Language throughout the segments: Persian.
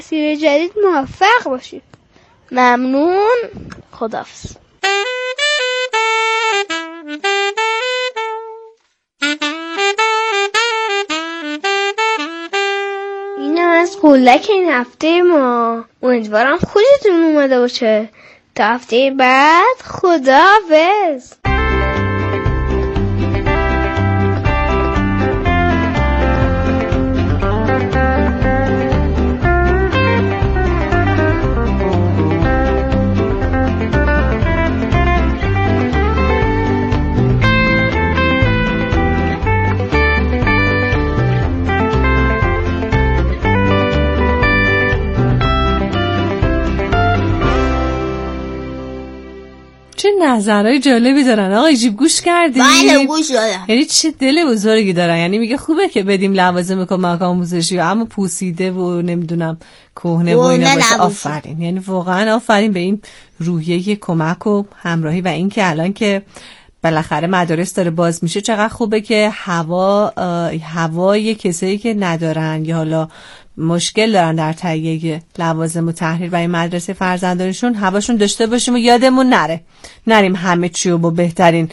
مسیر جدید موفق باشید. ممنون. خداحافظ. اینم از قولک این هفته ما. امیدوارم خوشتون اومده باشه. تا هفته بعد خداحافظ. چه نظرهای جالبی دارن آقای جیب، گوش کردی؟ بله گوش دادم. یعنی چه دل بزرگی دارن. یعنی میگه خوبه که بدیم لوازم کمک آموزشی اما پوسیده و نمیدونم کهنه و اینا باشه. آفرین، یعنی واقعا آفرین به این روحیه کمک و همراهی و این که الان که بالاخره مدارس داره باز میشه چقدر خوبه که هوای کسایی که ندارن یا حالا مشکل دارن در تهیه لوازم و تحریر برای مدرسه فرزندانشون هواشون داشته باشیم و یادمون نریم همه چی رو با بهترین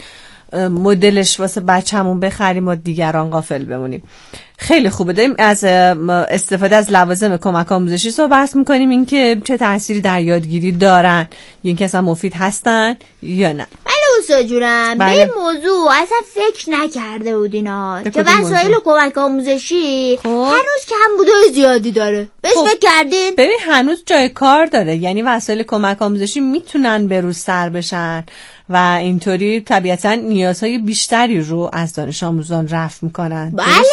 مدلش واسه بچه‌مون بخریم و دیگران غافل بمونیم. خیلی خوبه. داریم از استفاده از لوازم کمک آموزشی صحبت میکنیم، این که چه تأثیری در یادگیری دارن، این که اصلا مفید هستن یا نه. استاد جونم به این موضوع اصلا فکر نکرده بودینا که وسایل کمک آموزشی هنوز کمبودای زیادی داره. بهش فکر کردین؟ ببین هنوز جای کار داره، یعنی وسایل کمک آموزشی میتونن به روز سر بشن و اینطوری طبیعتا نیازهای بیشتری رو از دانش آموزان رفع میکنن.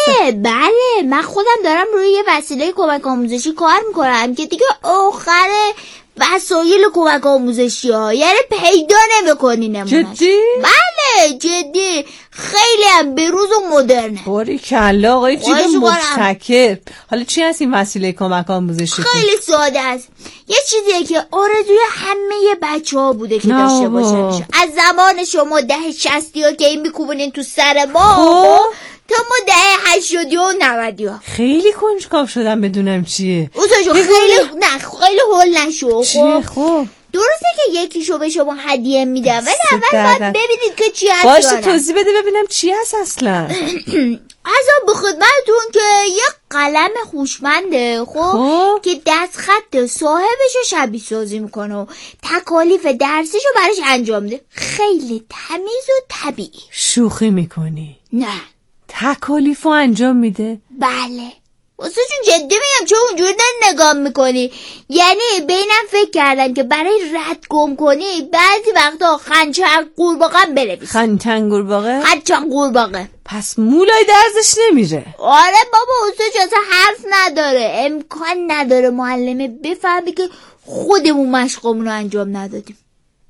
بله من خودم دارم روی یه وسیله کمک آموزشی کار میکنم که دیگه آخر وسایل کمک آموزشی ها، یعنی پیدا نمی‌کنی نمونش. جدی؟ بله جدی، خیلی هم بروز و مدرنه. باریکلا آقای جیب مبتکر. حالا چی هست این وسیله کمک آموزشی؟ خیلی ساده است، یه چیزیه که آرزوی همه بچه‌ها بوده که داشته باشن. از زمان شما 60 که این میکوبونین تو سر ما تا ما 80 و 90. خیلی کنجکاو شدم بدونم چیه. اوسا خیلی هول نشو. چیه خوب؟ درسته که یکیشو به شما هدیه میدم ولی اول باید ببینید که چی هست. باشه توضیح بده ببینم چی هست اصلا. عذاب به خدمتتون که یه قلم هوشمنده خب که دستخط صاحبشو شبیه سازی میکنه و تکالیف درسیشو براش انجام میده. خیلی تمیز و طبیعی. شوخی میکنی؟ نه تکالیفو انجام میده؟ بله. واسه چون جدی میگم چون اونجوری نگاه میکنی، یعنی بینم فکر کردن که برای رد گم کنی بعضی وقتا خنچنگ قورباغه بنویسی. خنچنگ قورباغه؟ خنچنگ قورباغه. پس مولای درزش نمیره. آره بابا اصلا اصلا حرف نداره، امکان نداره معلمه بفهمی که خودمون مشقمون رو انجام ندادیم.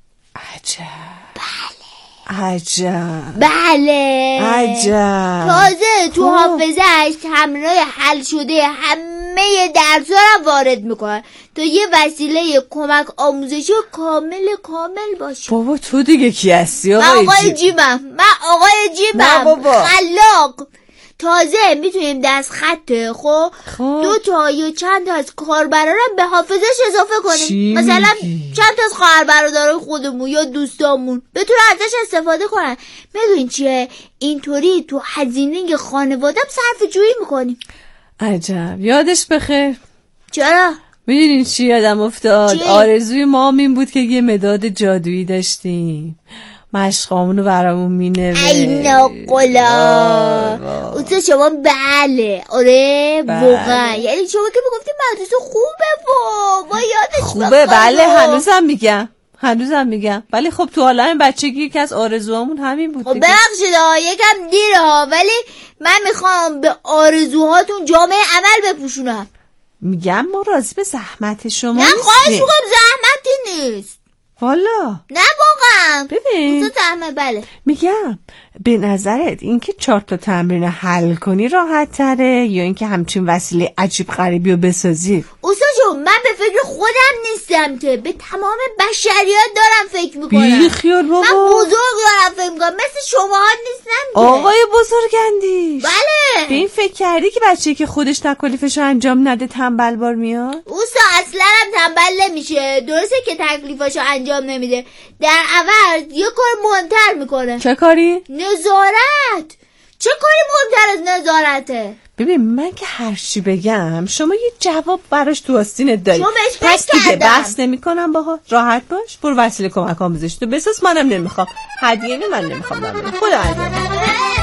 عجب. تازه تو حافظه‌اش تمرینای حل شده همه درس‌ها رو وارد میکنن تا یه وسیله کمک آموزشی کامل باشه. بابا تو دیگه کی هستی من آقای جیبم خلاق. تازه میتونیم دست خط خب 2 تا یا چند تا از کاربرارم به حافظش اضافه کنیم. مثلا چند تا از خواهربرادرای خودمون یا دوستامون بتونن ازش استفاده کنن. میدونین چیه؟ اینطوری تو هزینه خانواده‌ام صرف جویی میکنیم. عجب، یادش بخیر. چرا؟ میدونین چی یادم افتاد؟ آرزوی ما این بود که یه مداد جادویی داشتیم، مشقامونو برامون مینوشت. ای ناقلا اوتا شما بله واقعا، یعنی شما که میگفتی مدرسه خوبه با یادش خوبه. بله هنوزم میگم ولی خب تو عالم بچگی یکی از آرزوهامون همین بود. خب ببخشید یکم دیره ولی من میخوام به آرزوهاتون جامعه عمل بپوشونم. میگم ما راضی به زحمت شما نه خواهش میکنم، زحمتی نیست. والا نه واقعا. ببین تو تهمه. بله میگم به نظرت اینکه 4 تا تمرین حل کنی راحت تره یا اینکه همچین وسیله عجیب غریبی رو بسازی؟ استاد جون من به فکر خودم نیستم که به تمام بشریات دارم فکر میکنم. بی خیال بابا. من بزرگ دارم فکر میکنم مثل شماها نیستم که. آقای بزرگندیش. بله. به این فکر کردی که بچه‌ای که خودش تکالیفشو انجام نده تنبل بار میاد؟ اوستا اصلا هم تنبل نمیشه. درسته که تکلیفاشو انجام نمیده، در عوض یه کار مهمتر میکنه. چه کاری؟ نظارت. چه کاری مهمتر از نظارته؟ ببین من که هر چی بگم شما یه جواب براش تو آستینت داری. پس دیگه بحث نمیکنم باها. راحت باش. برو وسیله کمک آموزشی تو بساز. منم نمیخوام هدیه. من نمیخوام دارم. خدا هدیه.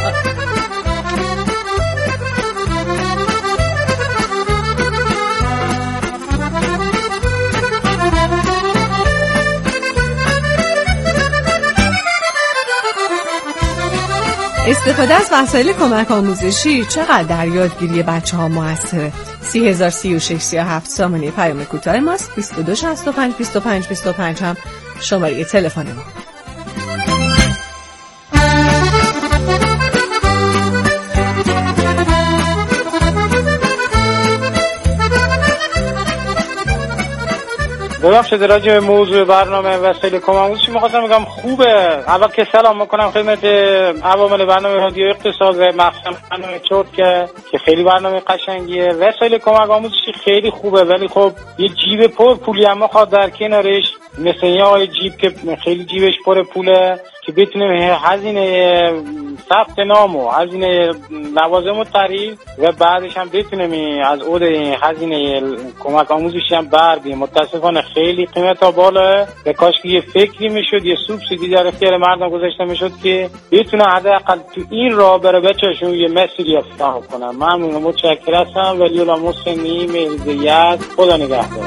استفاده از وسایل کمک آموزشی چقدر در یادگیری بچه‌ها موثره؟ 303637 سامانه پیام کوتاه ماست. 2265 25 25 هم شماره تلفن ما. ببخشید راجع به موضوع برنامه وسایل کمک آموزشی می‌خواستم بگم خوبه. اول که سلام می‌کنم خدمت عوامل برنامه رادیو اقتصاد مخصوصا برنامه چرت که خیلی برنامه قشنگیه. وسایل کمک آموزشی خیلی خوبه ولی خب یه جیب پر پولی هم می‌خواد در کنارش، مثل یه جیب که خیلی جیبش پر پوله که بتونه هزینه ثبت نام و هزینه لوازم و تعریف و بعدش هم بتونه از عود هزینه کمک آموزشی هم بر بیه. متاسفانه خیلی قیمتا بالاه و کاش که یه فکری میشد، یه سوبسیدی در اختیار مردم گذاشته میشد که بتونه حداقل تو این راه بره بچه‌شون یه مسئله فهم کنن. ممنون، متشکرم. ولی الله محسنی مهدیت. خدا نگهدار.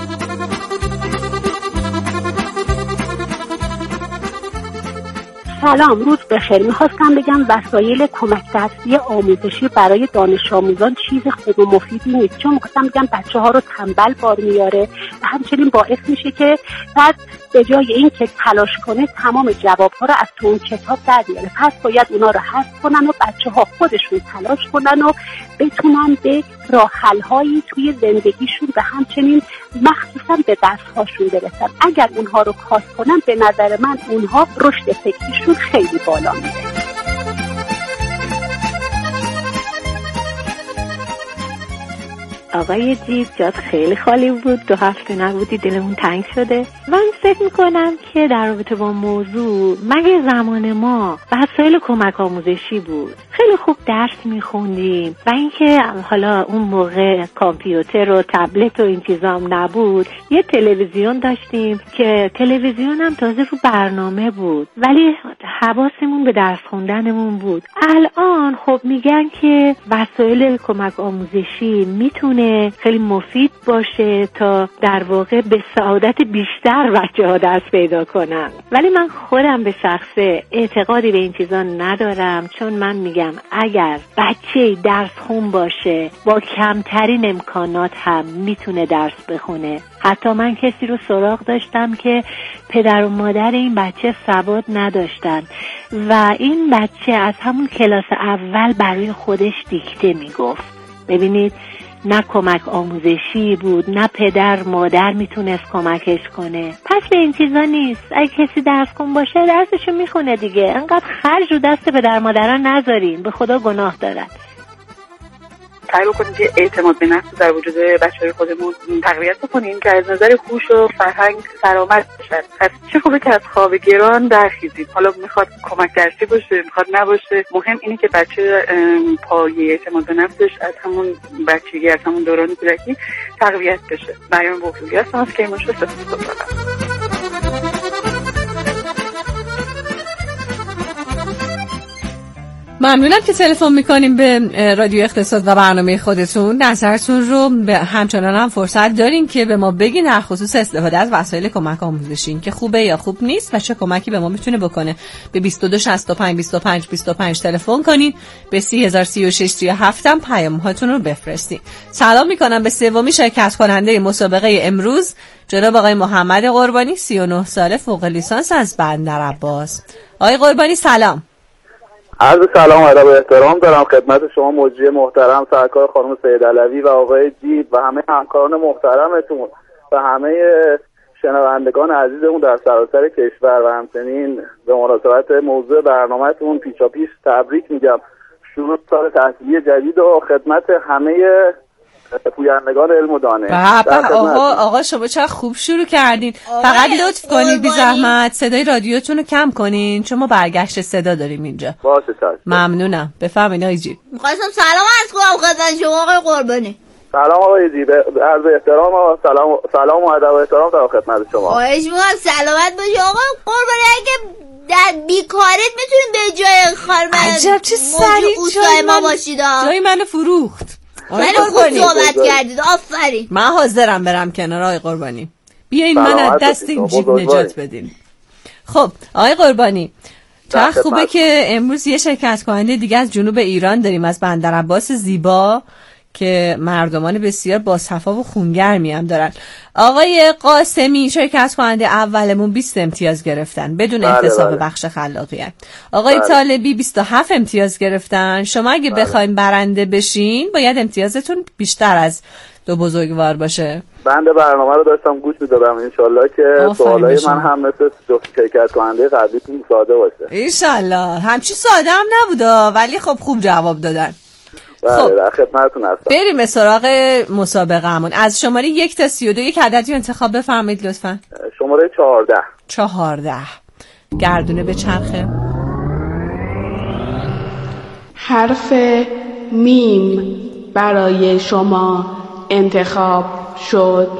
سلام، روز بخیر. میخواستم بگم وسایل کمک درسی آموزشی برای دانش آموزان چیز خوب و مفیدی نیست، چون میخواستم بگم بچه ها رو تنبل بار میاره و همچنین باعث میشه که بعد به جای این که تلاش کنه تمام جواب ها رو از تو اون کتاب در بیاره. پس باید اونا رو حذف کنن و بچه ها خودشون تلاش کنن و بتونن به راه حل هایی توی زندگیشون و همچنین مخصوصا به درس هاشون برسن. اگر اونها رو کاست کنن به نظر من اونها رشد فکریشون خیلی بالا میره. آقای جیب جات خیلی خالی بود، 2 هفته نبودی، دلمون تنگ شده. من فکر میکنم که در رابطه با موضوع مگه زمان ما وسایل کمک آموزشی بود خیلی خوب درس میخوندیم و اینکه حالا اون موقع کامپیوتر و تبلت و این چیزا هم نبود، یه تلویزیون داشتیم که تلویزیون هم تازه رو برنامه بود ولی حواسمون به درس خوندنمون بود. الان خب میگن که وسایل کمک آموزشی میتونه خیلی مفید باشه تا در واقع به سعادت بیشتر بچه‌ها دست پیدا کنن، ولی من خودم به شخصه اعتقادی به این چیزا ندارم، چون من میگم اگر بچه درس خون باشه با کمترین امکانات هم میتونه درس بخونه. حتی من کسی رو سراغ داشتم که پدر و مادر این بچه سواد نداشتن و این بچه از همون کلاس اول برای خودش دیکته میگفت. ببینید، نه کمک آموزشی بود، نه پدر مادر میتونست کمکش کنه. پس به این چیزا نیست. اگه کسی درس کن باشه درسشو میخونه دیگه. انقدر خرج رو دست پدر مادران نذارین، به خدا گناه دارن. سعی بکنیم که اعتماد به نفس در وجود بچه‌های خودمون تقویت بکنیم که از نظر هوش و فرهنگ سرآمد بشن. پس چه خوبه که از خواب گران برخیزیم. حالا میخواد کمک درسی باشه، میخواد نباشه، مهم اینه که بچه پایه اعتماد به نفسش از همون بچگی، از همون دوران کودکی تقویت بشه. مریم بوقلویی هستم از کرمانشاه. ممنونم که تلفن میکنیم به رادیو اقتصاد و برنامه خودتون. نظرتون رو به همچنان هم فرصت دارین که به ما بگین در خصوص استفاده از وسایل کمک آموزشی که خوبه یا خوب نیست و چه کمکی به ما میتونه بکنه. به 22 65 25 25 تلفن کنین، به 3036 37 هم پیام هاتون رو بفرستین. سلام میکنم به سومی شرکت کننده مسابقه امروز، جناب آقای محمد قربانی، 39 ساله، فوق لیسانس از بندرعباس. آقای قربانی سلام. عرض سلام و ادب و احترام دارم خدمت شما مجری محترم سرکار خانم سید علوی و آقای جیب و همه همکاران محترمتون و همه شنوندگان عزیزمون در سراسر کشور و همچنین به مناسبت موضوع برنامه‌تون پیشاپیش تبریک میگم شروع سال تحصیلی جدید و خدمت همه پویندگان علم و دانش. آقا شما چقدر خوب شروع کردین. فقط لطف کنید بی زحمت صدای رادیوتون رو کم کنین چون ما برگشت صدا داریم اینجا. باشه چشم. ممنونم. بفرمایید آقای جیب. می‌خواستم سلام عرض کنم خدمت شما آقای قربانی. سلام آقای جیب، عرض احترام و سلام و ادب و احترام در خدمت شما. خواهش می‌کنم سلامت باشی آقا قربانی. اگه در بیکاریت میتونید به جای خانم عجب چه سریع ما باشید. جای منو فروخت. خیلی خوب صحبت کردید، آفرین. من حاضرم برم کنار آقای قربانی. بیاین من از دست این جیب نجات بدین. خب آقای قربانی چقدر خوبه که امروز یه شرکت کننده دیگه از جنوب ایران داریم، از بندرعباس زیبا که مردمان بسیار باصفا و خونگرمی هم دارن. آقای قاسمی شرکت کننده اولمون 20 امتیاز گرفتن بدون احتساب بخش خلاقیت. آقای طالبی 27 امتیاز گرفتن. شما اگه بخواین برنده بشین باید امتیازتون بیشتر از دو بزرگوار باشه. بنده برنامه رو داشتم گوش میدادم، انشالله که سوالای من هم مثل شرکت کننده قبلیتون ساده باشه. انشالله. همچی ساده هم نبودا ولی خب خوب جواب دادن. خب در خدمتتون هستم. بریم سراغ مسابقه‌مون. از شماره 1 تا 32 یک عددی انتخاب بفرمایید لطفاً. شماره 14. 14. گردونه به چرخه. حرف میم برای شما انتخاب شد.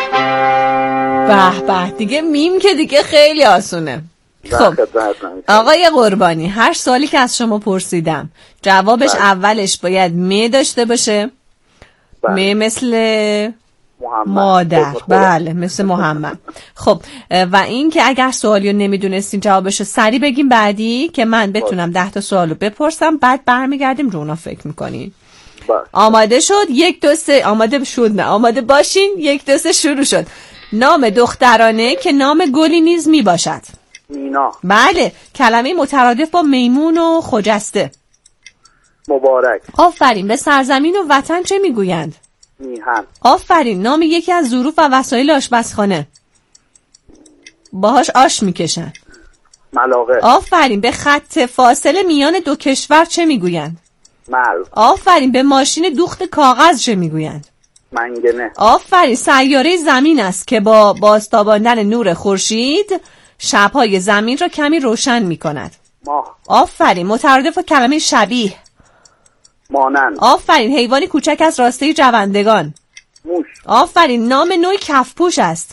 به به، دیگه میم که دیگه خیلی آسونه. خب آقای قربانی، هر سوالی که از شما پرسیدم جوابش اولش باید می داشته باشه. می مثل مادر. بله مثل محمد. خب و این که اگر سوالی رو نمیدونستین جوابش رو سریع بگیم بعدی که من بتونم 10 تا سوال رو بپرسم، بعد برمیگردیم رو اونا فکر میکنین. آماده شد؟ 1 2 3 آماده شد. نه آماده باشین. 1 2 3 شروع شد. نام دخترانه که نام گلی نیز می باشد. مینا. بله. کلمه مترادف با میمون و خجسته. مبارک. آفرین. به سرزمین و وطن چه میگویند؟ میهن. آفرین. نام یکی از ظروف و وسایل آشپزخانه. باهاش آش میکشن. ملاقه. آفرین. به خط فاصله میان دو کشور چه میگویند؟ مرز. آفرین. به ماشین دوخت کاغذ چه میگویند؟ منگنه. آفرین. سیاره زمین است که با بازتاباندن نور خورشید شب‌های زمین را کمی روشن می‌کند. ماه. آفرین. مترادف با کلمه شبیه. مانند. آفرین. حیوانی کوچک از راسته جوندگان. موش. آفرین. نام نوعی کفپوش است.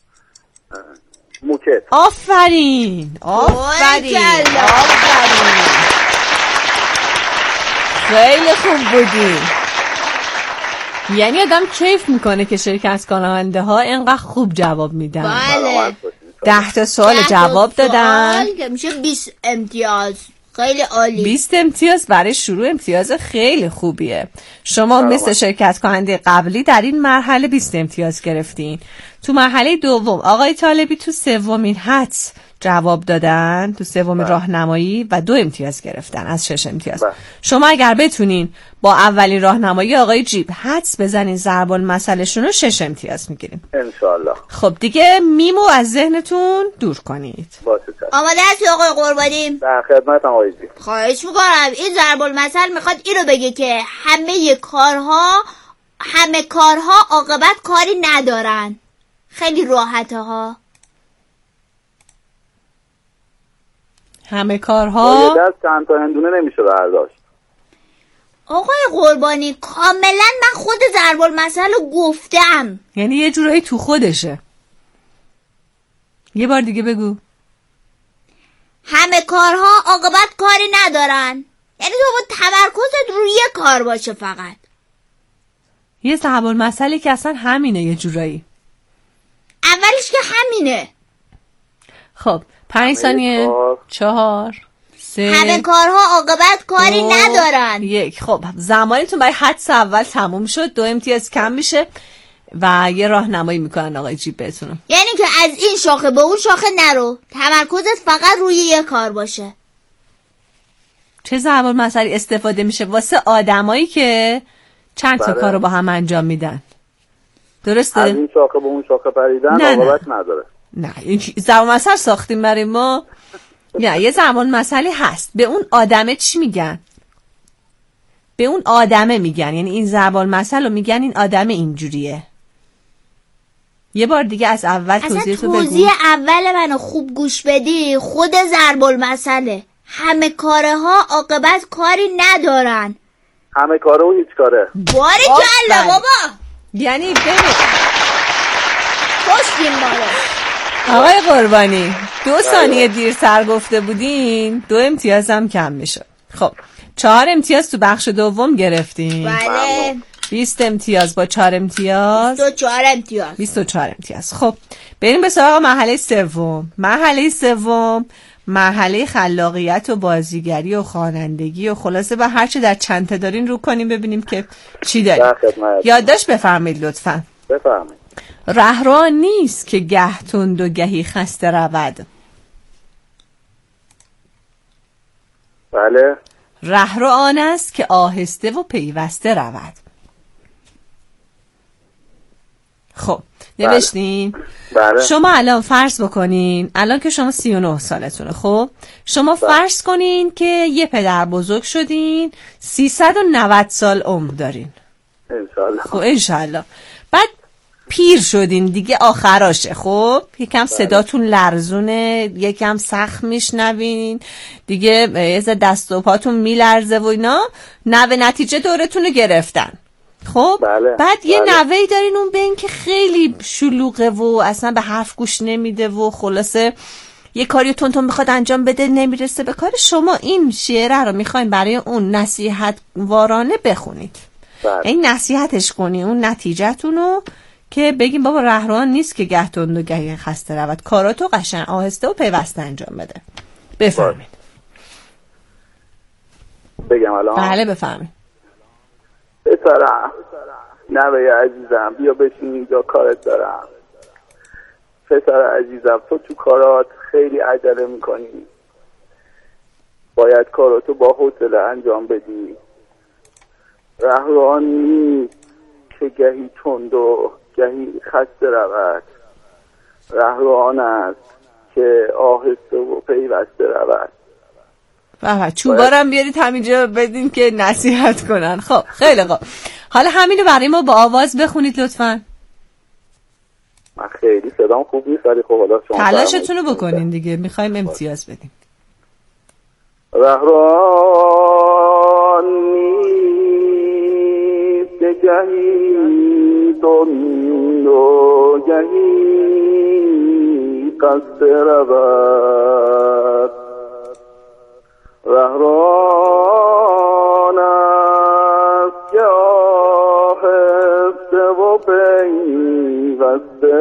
موکت. آفرین. آفرین. خیلی خوب بودی. یعنی آدم کیف میکنه که شرکت کننده ها اینقدر خوب جواب میدن. بله. 10 تا سوال جواب دادن که میشه 20 امتیاز. خیلی عالی. 20 امتیاز برای شروع امتیاز خیلی خوبیه. شما مثل شرکت کننده قبلی در این مرحله 20 امتیاز گرفتین. تو مرحله دوم آقای طالبی تو سومین حدس جواب دادن، تو سومین راهنمایی و 2 امتیاز گرفتن از 6 امتیاز. شما اگر بتونین با اولین راهنمایی آقای جیب حدس بزنین ضرب المثلشون رو 6 امتیاز میگیریم انشالله. خب دیگه میمو از ذهنتون دور کنید. آماده هستی آقای قربانی؟ در خدمتم آقای جیب. خواهش میکنم. این ضرب المثل میخواد اینو بگه که همه کارها عاقبت کاری ندارن. خیلی راحته ها. همه کارها یه دست چند تا هندونه نمیشه برداشت. آقای قربانی کاملا من خود ضرب المثل رو گفتم. یعنی یه جورایی تو خودشه. یه بار دیگه بگو. همه کارها عاقبت کاری ندارن. یعنی تو با تمرکزت روی یه کار باشه فقط. یه ضرب المثلی که اصلا همینه یه جورایی. اولش که همینه. خب 5 ثانیه 4 3 همه کارها عاقبت کاری ندارن. 1. خب زمانتون برای حدس اول تموم شد. 2 امتیاز کم میشه و یه راهنمایی میکنن آقای جیب بهتون. یعنی که از این شاخه به اون شاخه نرو، تمرکزت فقط روی یه کار باشه. چه ضرب المثلی استفاده میشه واسه آدمایی که چند تا کارو با هم انجام میدن؟ درسته؟ از این شاخه به اون شاخه پریدن عاقبت نداره. نه این ضرب المثل ساختیم برای ما. نه یه ضرب المثلی هست. به اون آدمه چی میگن؟ به اون آدمه میگن، یعنی این ضرب المثل رو میگن این آدمه اینجوریه. یه بار دیگه از اول توضیحتو بگو. توضیح اول منو خوب گوش بدی. خود ضرب المثله. همه کارها عاقبت کاری ندارن. همه کاره و هیچ کاره. باری کلا بابا. یعنی ببین خوشگیم باره. آقای قربانی 2 ثانیه دیرتر گفته بودین 2 امتیاز هم کم میشه. خب 4 امتیاز تو بخش دوم گرفتین. بله 20 امتیاز با 4 امتیاز 24 امتیاز. خب بریم به سراغ مرحله سوم. مرحله خلاقیت و بازیگری و خوانندگی و خلاصه با هر چه در چند تا دارین رو کنیم ببینیم که چی داریم. یادداشت بفرمایید لطفاً. بفرمایید. رهرو نیست که گه تند و گهی خسته رود. بله. رهرو آن است که آهسته و پیوسته رود. خب نوشتین؟ بله. شما الان فرض بکنین الان که شما 39 سالتونه. خب شما فرض کنین که یه پدر بزرگ شدین 390 سال عمر دارین. انشالله. خب انشالله. بعد پیر شدین دیگه آخراشه. خب یکم صداتون لرزونه، یکم سخت میشنوین دیگه، یه دست و پاتون میلرزه و اینا. نوه نتیجه دورتون رو گرفتن. خب بعد یه نوهی دارین اون به این که خیلی شلوغه و اصلا به حرف گوش نمیده و خلاصه یه کاری تون میخواد انجام بده نمیرسه به کار. شما این شعره رو میخواین برای اون نصیحت وارانه بخونید. این نصیحتش کنی اون نتیجه‌تونو که بگیم بابا رهروان نیست که گه تند و گهی خسته رود، کاراتو قشنگ آهسته و پیوسته انجام بده. بفرمایید. بگم الان؟ بله بفرمایید. پسرم نوه عزیزم بیا بشین اینجا کارت دارم. پسر عزیزم تو کارات خیلی عجله میکنی، باید کاراتو با حوصله انجام بدی. رهروان نیست که گهی تند و گهی خسته رود، رهروان است که آهسته و پیوسته رود. بابا چوبارم بیارید همینجا بدین که نصیحت کنن. خب خیلی خوب. حالا همینو برای ما با آواز بخونید لطفاً. من خیلی صدام خوب نیست ولی خب حالا شما تلاشتون رو بکنین دیگه، میخوایم امتیاز بدیم. رهروان نیست که گهی تند و گهی خسته رود، رهروان است که آهسته و پیوسته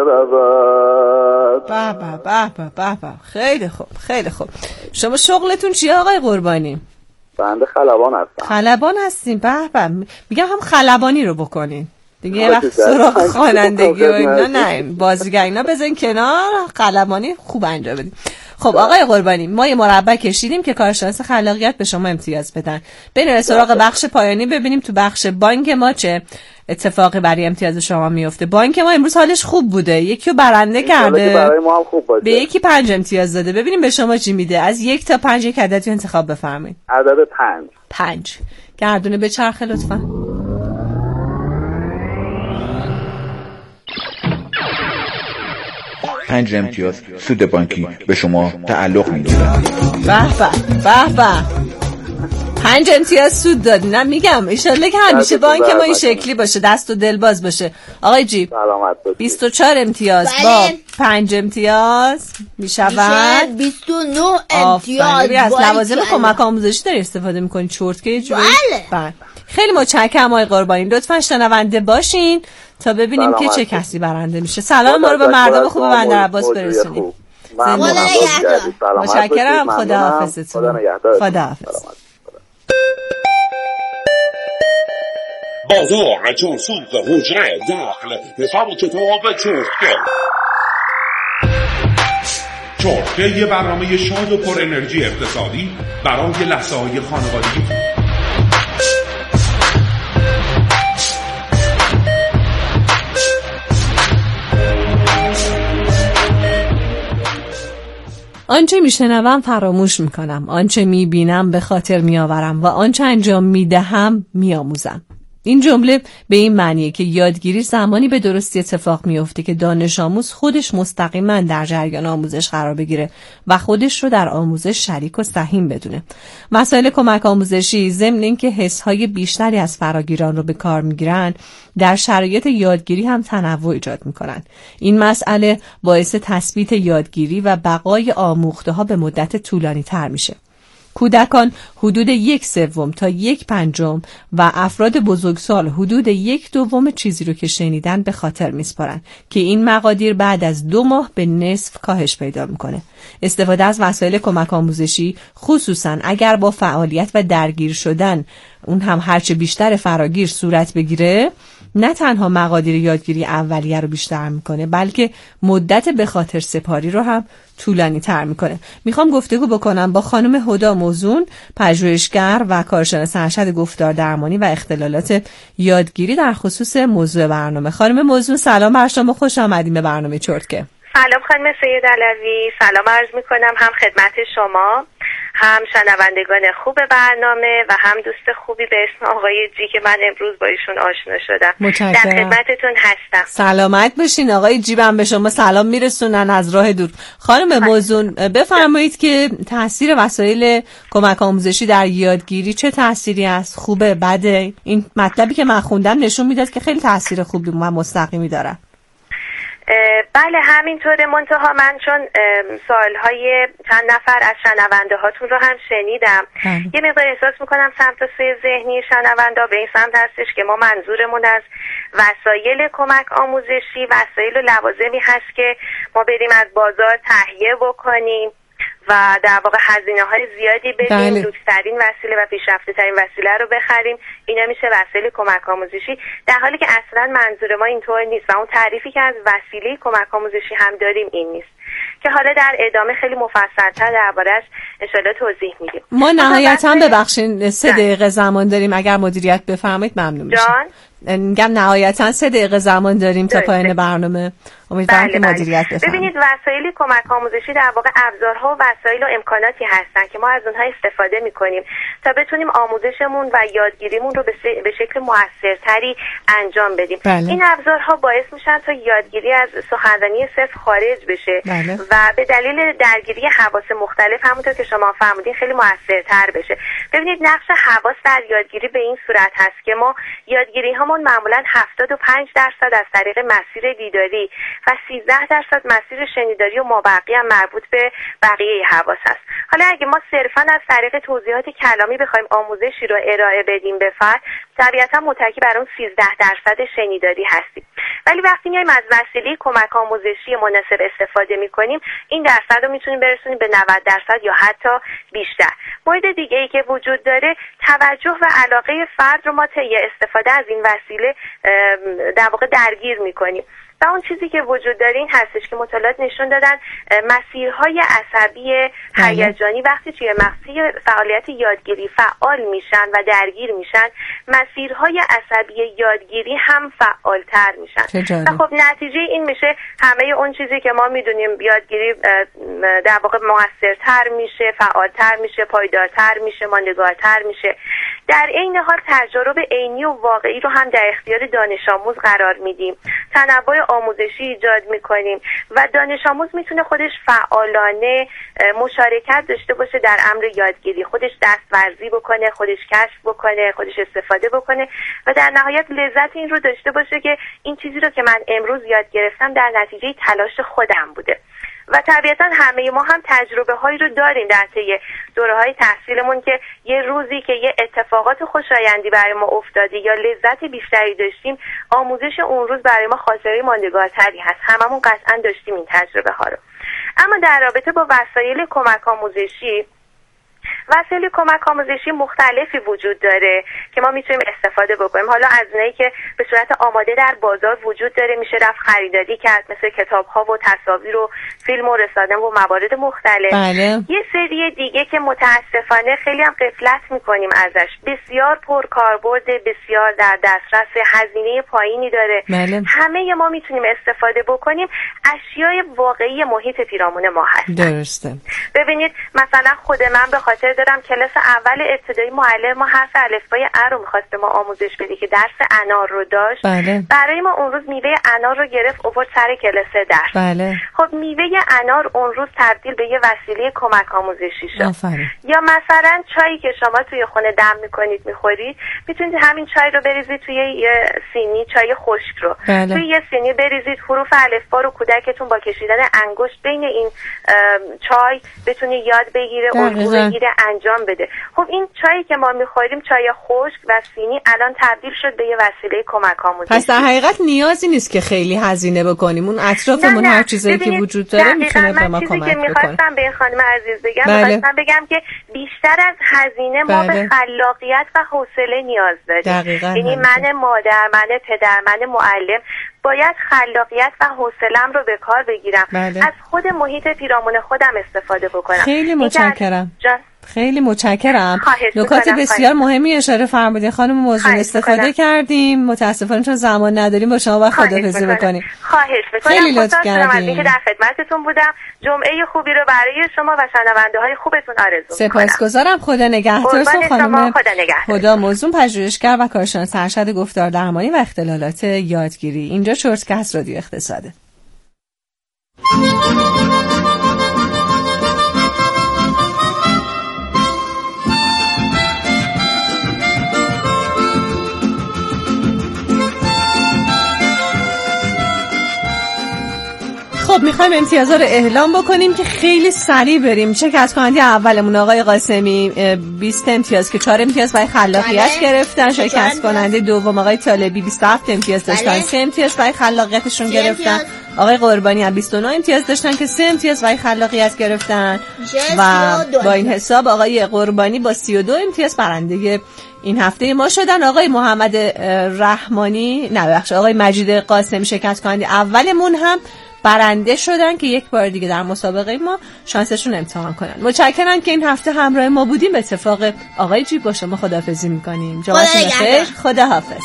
رود. به خیلی خوب خیلی خوب. شما شغلتون چیه آقای قربانی؟ بنده خلبان هستم. خلبان هستیم. به میگم هم خلبانی رو بکنین دیگه، یه وقت سراغ خوانندگی و اینا نه، بازیگر اینا بزنین کنار، خلبانی خوب انجام بدین. خب آقای قربانی ما یه مربع کشیدیم که کارشناس خلاقیت به شما امتیاز بدن. بریم سراغ بخش پایانی ببینیم تو بخش بانک ما چه اتفاقی برای امتیاز شما میفته. بانک ما امروز حالش خوب بوده، یکی رو برنده کرده، برای ما هم خوب باشه. به یکی 5 امتیاز داده. ببینیم به شما چی میده. از 1 تا 5 یک عددی انتخاب بفرمایید. عدد 5. گردونه به چرخه لطفا. 5 امتیاز سود بانکی به شما تعلق می‌گیرد. به 5 امتیاز سود دادی. نه میگم ایشالله که همیشه با اینکه ما این شکلی باشه، دست و دل باز باشه. آقای جیب سلامت باشید. 24 امتیاز با 5 امتیاز میشود 29 امتیاز. از لوازم کمک آموزشی داری استفاده میکنی؟ چرتکه یه جوری؟ بله. خیلی متشکرم آقای قربانی. لطفاً شنونده باشین تا ببینیم که چه کسی برنده میشه. سلام ما رو به مردم خوب بندر عباس برسونیم. متشکرم. خداحافظتون. خداحافظ. بازار چون سوق حجره داخل حساب کتاب چرتکه. چرتکه یه برنامه شاد و پر انرژی اقتصادی برای لحظه‌های خانوادگی. آنچه میشنوم فراموش میکنم، آنچه میبینم به خاطر میآورم و آنچه انجام میدهم میآموزم. این جمله به این معنیه که یادگیری زمانی به درستی اتفاق میفته که دانش آموز خودش مستقیما در جریان آموزش قرار بگیره و خودش رو در آموزش شریک و سهیم بدونه. مسائل کمک آموزشی ضمن اینکه حس‌های بیشتری از فراگیران رو به کار میگیرن، در شرایط یادگیری هم تنوع ایجاد میکنن. این مسئله باعث تثبیت یادگیری و بقای آموخته ها به مدت طولانی تر میشه. کودکان حدود 1/3 تا 1/5 و افراد بزرگسال حدود 1/2 چیزی رو که شنیدن به خاطر میسپارن که این مقادیر بعد از 2 ماه به نصف کاهش پیدا میکنه. استفاده از وسایل کمک آموزشی خصوصا اگر با فعالیت و درگیر شدن اون هم هرچه بیشتر فراگیر صورت بگیره، نه تنها مقادیر یادگیری اولیه رو بیشتر میکنه بلکه مدت به خاطر سپاری رو هم طولانی تر میکنه. میخوام گفتگو بکنم با خانم هدا موزون، پژوهشگر و کارشناس ارشد گفتار درمانی و اختلالات یادگیری در خصوص موضوع برنامه. خانم موزون سلام بر شما، خوش آمدید به برنامه چرتکه. سلام خانم سید علوی، سلام عرض میکنم هم خدمت شما، هم شنوندگان خوب برنامه و هم دوست خوبی به اسم آقای جی که من امروز با ایشون آشنا شدم. متشکرم. در خدمتتون هستم. سلامت باشین. آقای جی هم به شما سلام میرسونن از راه دور. خانم موزون بفرمایید که تاثیر وسایل کمک آموزشی در یادگیری چه تأثیری است؟ خوبه، بده؟ این مطلبی که من خوندم نشون میداد که خیلی تأثیر خوبی و مستقیمی داره. بله همینطوره، منتها من چون سوالهای چند نفر از شنونده هاتون رو هم شنیدم یه مقدار احساس میکنم سمت و سوی ذهنی شنونده به این سمت هستش که ما منظورمون از وسایل کمک آموزشی وسایل و لوازمی هست که ما بریم از بازار تهیه بکنیم و در واقع هزینه‌های زیادی بدیم، لوکس‌ترین وسیله و پیشرفته‌ترین وسیله رو بخریم. اینا میشه وسایل کمک آموزشی، در حالی که اصلا منظور ما اینطور نیست و اون تعریفی که از وسیله کمک آموزشی هم داریم این نیست که حالا در ادامه خیلی مفصل‌تر درباره‌اش ان شاءالله توضیح میدیم. ما نهایتاً ببخشید 3 دقیقه زمان داریم، اگر مدیریت بفرمایید ممنون میشم. میگم نهایتاً 3 دقیقه زمان داریم تا پایان برنامه. امیدوارم که مدیریت بفرمایید. ببینید وسایل کمک آموزشی در واقع ابزارها و وسایل و امکاناتی هستن که ما از اونها استفاده میکنیم تا بتونیم آموزشمون و یادگیریمون رو به شکل موثرتری انجام بدیم. این ابزارها باعث میشن تا یادگیری از سخنرانی صرف خارج بشه و به دلیل درگیری حواس مختلف همونطور که شما فرمودین خیلی موثرتر بشه. ببینید نقش حواس در یادگیری به این صورت هست که ما یادگیری هامون معمولا 75% از طریق مسیر دیداری و 13% مسیر شنیداری و مابقی هم مربوط به بقیه حواس است. حالا اگه ما صرفاً از طریق توضیحات کلامی بخوایم آموزشی رو ارائه بدیم به فرد، طبیعتاً متکی بر اون 13% شنیداری هستیم. ولی وقتی میایم از وسیله کمک آموزشی مناسب استفاده میکنیم، این درصد رو میتونیم برسونیم به 90% یا حتی بیشتر. مورد دیگه ای که وجود داره توجه و علاقه فرد رو ما طی استفاده از این وسیله در واقع درگیر میکنیم. و اون چیزی که وجود داره این هستش که مطالعات نشون دادن مسیرهای عصبی هیجانی وقتی توی مغز فعالیت یادگیری فعال میشن و درگیر میشن، مسیرهای عصبی یادگیری هم فعالتر میشن و خب نتیجه این میشه همه اون چیزی که ما میدونیم یادگیری در واقع موثرتر میشه، فعالتر میشه، پایدارتر میشه، ماندگارتر میشه. در عین حال تجارب عینی و واقعی رو هم در اختیار دانش آموز قرار میدیم، تنوع آموزشی ایجاد میکنیم و دانش آموز میتونه خودش فعالانه مشارکت داشته باشه در امر یادگیری، خودش دستورزی بکنه، خودش کشف بکنه، خودش استفاده بکنه و در نهایت لذت این رو داشته باشه که این چیزی رو که من امروز یاد گرفتم در نتیجه تلاش خودم بوده. و طبیعتا همه ما هم تجربه هایی رو داریم در طی دوره‌های تحصیلمون که یه روزی که یه اتفاقات خوشایندی برای ما افتاده یا لذت بیشتری داشتیم، آموزش اون روز برای ما خاطره ماندگارتری هست. هممون قطعا داشتیم این تجربه ها رو. اما در رابطه با وسایل کمک آموزشی، وسایل کمک آموزشی مختلفی وجود داره که ما میتونیم استفاده بکنیم. حالا از اونایی که به صورت آماده در بازار وجود داره میشه رفت خریداری کرد، مثل کتاب‌ها و تصاویر و فیلم و رسانه و موارد مختلف. بله. یه سری دیگه که متاسفانه خیلی هم غفلت میکنیم ازش، بسیار پرکاربرد، بسیار در دسترس، هزینه پایینی داره. بله. همه ما میتونیم استفاده بکنیم، اشیای واقعی محیط پیرامون ما هست. درسته. ببینید مثلا خود من به خاطر دارم کلاس اول ابتدایی معلم ما حرف الفبای ا رو می‌خواست به ما آموزش بده که درس انار رو داشت. بله. برای ما اون روز میوه انار رو گرفت آورد سر کلاس درس. بله. خب میوه انار اون روز تبدیل به یه وسیله کمک آموزشی شد. آفرین. یا مثلا چایی که شما توی خونه دم میکنید میخورید، میتونید همین چای رو بریزید توی یه سینی، چای خشک رو. بله. توی یه سینی بریزید، حروف الفبا رو کودکتون با کشیدن انگشت بین این چای بتونه یاد بگیره، الگو بگیره، انجام بده. خب این چایی که ما میخوریم، چای خشک و سینی، الان تبدیل شد به یه وسیله کمک آموزشی. پس در حقیقت نیازی نیست که خیلی هزینه بکنیم، اون اطرافمون هر چیزی که وجود داره میتونه به ما کمک بکنه. چیزی که میخواستم به خانم عزیز بگم، بله. میخواستم بگم که بیشتر از هزینه ما به خلاقیت و حوصله نیاز داریم. یعنی من مادر، من پدر، من معلم باید خلاقیت و حوصله‌ام رو به کار بگیرم. بله. از خود محیط پیرامون خودم استفاده بکنم. خیلی متشکرم. خیلی متشکرم. نکات بسیار مهمی اشاره فرمودین خانم. موضوع استفاده کردیم، متاسفانه چون زمان نداریم با شما باید خداحافظی بکنیم. خواهش می‌کنم. خیلی لطف کردین. که در خدمتتون بودم. جمعه خوبی رو برای شما و شنونده‌های خوبتون آرزو می‌کنم. سپاسگزارم. خدا نگهدارتون خانم. خدا نگهدار. خدا موضوع پژوهشگر و کارشناس ارشد گفتار درمانی و اختلالات یادگیری. اینجا شورتکست رادیو اقتصاده. خب میخوایم امتیازها رو اعلام بکنیم که خیلی سریع بریم. شرکت کننده اولمون آقای قاسمی 20 امتیاز که 4 امتیاز برای خلاقیت گرفتن. شرکت کننده دوم آقای طالبی 27 امتیاز داشتن، 3 امتیاز برای خلاقیتشون گرفتن. آقای قربانی هم 29 امتیاز داشتن که 3 امتیاز برای خلاقیت گرفتن و با این حساب آقای قربانی با 32 امتیاز برنده این هفته ما شدن. آقای محمد رحمانی آقای مجید قاسمی شرکت کننده اولمون هم برنده شدن که یک بار دیگه در مسابقه ما شانسشون امتحان کنن. متشکرم که این هفته همراه ما بودیم. به اتفاق آقای جیب با شما خداحافظی میکنیم. جوابتون بخیر. خداحافظ.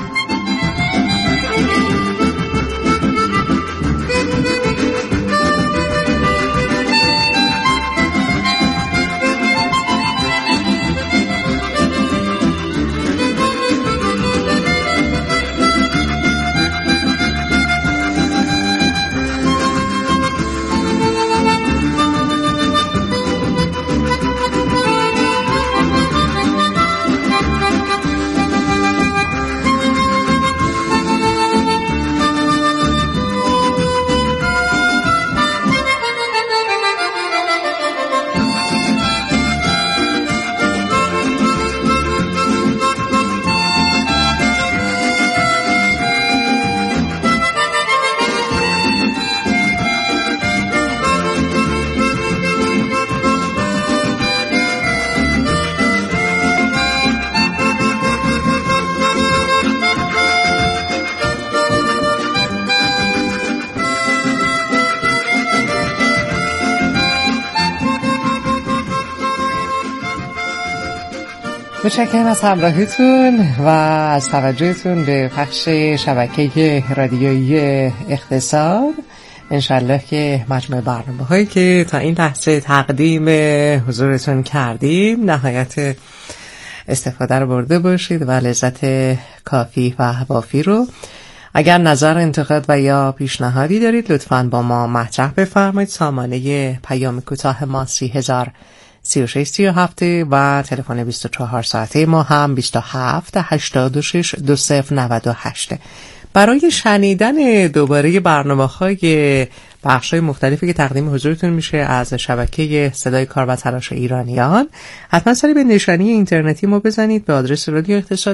متشکرم از همراهیتون و از توجهتون به پخش شبکه رادیویی اقتصاد. انشالله که مجموع برنامه هایی که تا این لحظه تقدیم حضورتون کردیم نهایت استفاده رو برده باشید و لذت کافی و وافی رو. اگر نظر، انتقاد و یا پیشنهادی دارید لطفاً با ما مطرح بفرمایید. سامانه پیام کوتاه ما 303637 و تلفن 24 ساعته ما هم 27862098. برای شنیدن دوباره برنامه‌های بخش‌های مختلفی که تقدیم حضورتون میشه از شبکه صدای کار و تلاش ایرانیان، حتما سری به نشانی اینترنتی ما بزنید به آدرس رادیو اقتصاد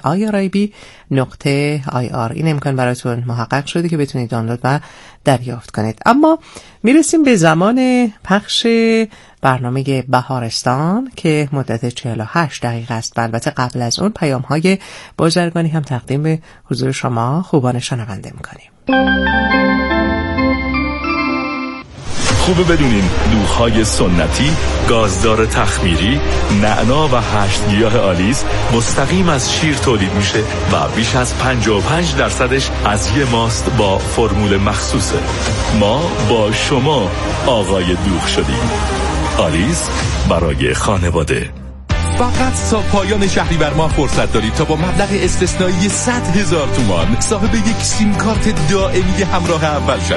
.irib.ir. این امکان براتون محقق شده که بتونید دانلود و دریافت کنید. اما میرسیم به زمان پخش برنامه بهارستان که مدت 48 دقیقه است. البته قبل از اون پیام‌های بازرگانی هم تقدیم به حضور شما خوبان شنونده میکنیم. خوبه بدونین دوغ‌های سنتی، گازدار تخمیری، نعنا و 8 گیاه آلیس مستقیم از شیر تولید میشه و بیش از 55% از یه ماست با فرمول مخصوصه. ما با شما آقای دوغ شدیم. آلیس برای خانواده. فقط تا پایان شهریور ماه فرصت دارید تا با مبلغ استثنایی 100,000 تومان صاحب یک سیم کارت دائمی همراه اول شوید.